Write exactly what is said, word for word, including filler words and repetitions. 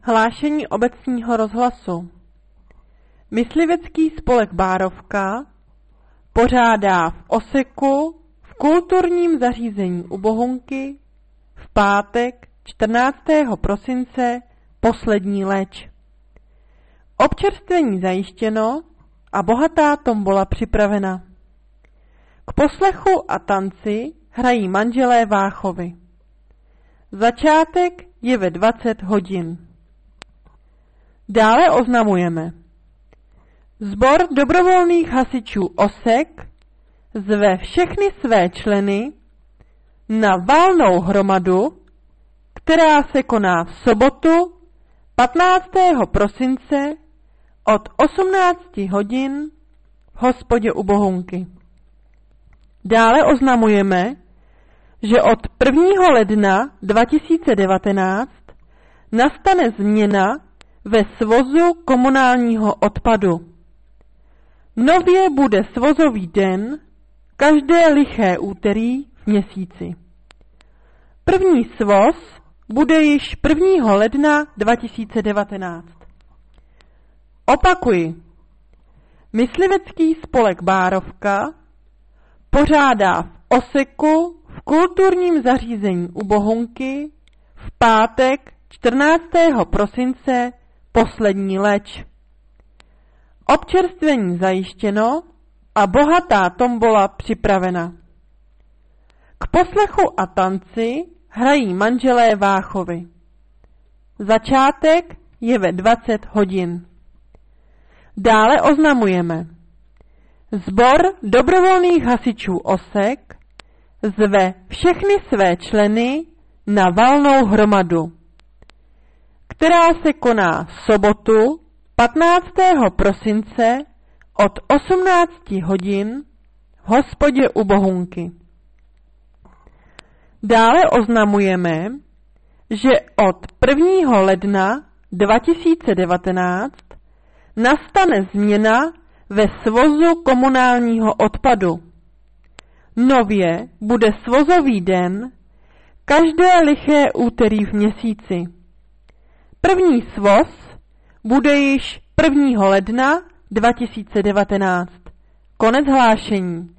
Hlášení obecního rozhlasu. Myslivecký spolek Bárovka pořádá v Oseku v kulturním zařízení u Bohunky v pátek čtrnáctého prosince poslední leč. Občerstvení zajištěno a bohatá tombola připravena. K poslechu a tanci hrají manželé Váchovy. Začátek je ve dvacet hodin. Dále oznamujeme. Sbor dobrovolných hasičů Osek zve všechny své členy na valnou hromadu, která se koná v sobotu patnáctého prosince od osmnácti hodin v hospodě u Bohunky. Dále oznamujeme, že od prvního ledna dva tisíce devatenáct nastane změna ve svozu komunálního odpadu. Nově bude svozový den každé liché úterý v měsíci. První svoz bude již prvního ledna dva tisíce devatenáct. Opakuji, Myslivecký spolek Bárovka pořádá v Oseku v kulturním zařízení u Bohunky v pátek čtrnáctého prosince poslední leč. Občerstvení zajištěno a bohatá tombola připravena. K poslechu a tanci hrají manželé Váchovy. Začátek je ve dvacet hodin. Dále oznamujeme. Sbor dobrovolných hasičů Osek zve všechny své členy na valnou hromadu, která se koná v sobotu patnáctého prosince od osmnácti hodin v hospodě u Bohunky. Dále oznamujeme, že od prvního ledna dva tisíce devatenáct nastane změna ve svozu komunálního odpadu. Nově bude svozový den každé liché úterý v měsíci. První svoz bude již prvního ledna dva tisíce devatenáct. Konec hlášení.